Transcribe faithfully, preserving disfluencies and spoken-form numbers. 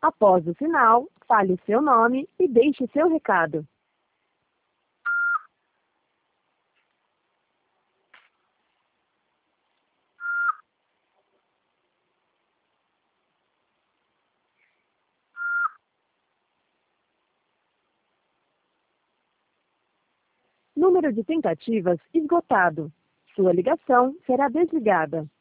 Após o sinal, fale seu nome e deixe seu recado. Número de tentativas esgotado. Sua ligação será desligada.